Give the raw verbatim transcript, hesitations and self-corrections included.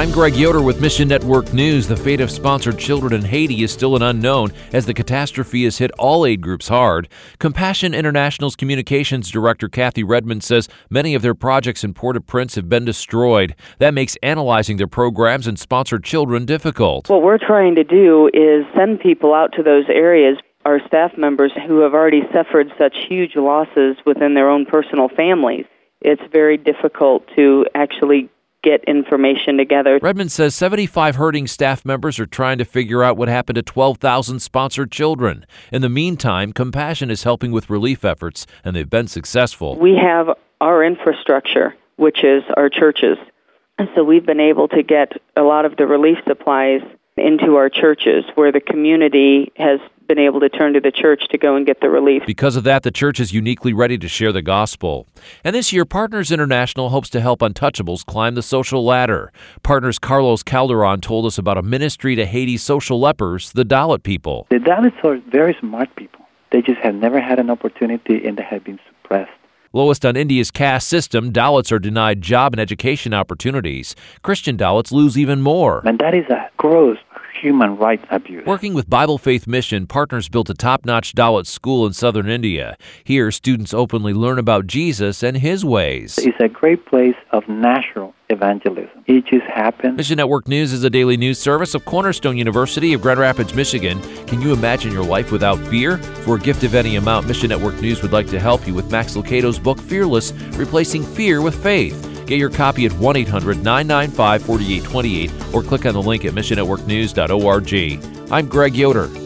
I'm Greg Yoder with Mission Network News. The fate of sponsored children in Haiti is still an unknown as the catastrophe has hit all aid groups hard. Compassion International's communications director Kathy Redmond says many of their projects in Port-au-Prince have been destroyed. That makes analyzing their programs and sponsored children difficult. What we're trying to do is send people out to those areas. Our staff members who have already suffered such huge losses within their own personal families, it's very difficult to actually get information together. Redmond says seventy-five hurting staff members are trying to figure out what happened to twelve thousand sponsored children. In the meantime, Compassion is helping with relief efforts, and they've been successful. We have our infrastructure, which is our churches. And so we've been able to get a lot of the relief supplies into our churches, where the community has been able to turn to the church to go and get the relief. Because of that, the church is uniquely ready to share the gospel. And this year, Partners International hopes to help untouchables climb the social ladder. Partners Carlos Calderon told us about a ministry to Haiti's social lepers, the Dalit people. The Dalits are very smart people. They just have never had an opportunity and they have been suppressed. Lowest on India's caste system, Dalits are denied job and education opportunities. Christian Dalits lose even more. And that is a gross human rights abuse. Working with Bible Faith Mission, Partners built a top-notch Dalit school in southern India. Here, students openly learn about Jesus and his ways. It's a great place of natural evangelism. It just happens. Mission Network News is a daily news service of Cornerstone University of Grand Rapids, Michigan. Can you imagine your life without fear? For a gift of any amount, Mission Network News would like to help you with Max Lucado's book, Fearless, Replacing Fear with Faith. Get your copy at one eight hundred nine nine five four eight two eight or click on the link at mission network news dot org. I'm Greg Yoder.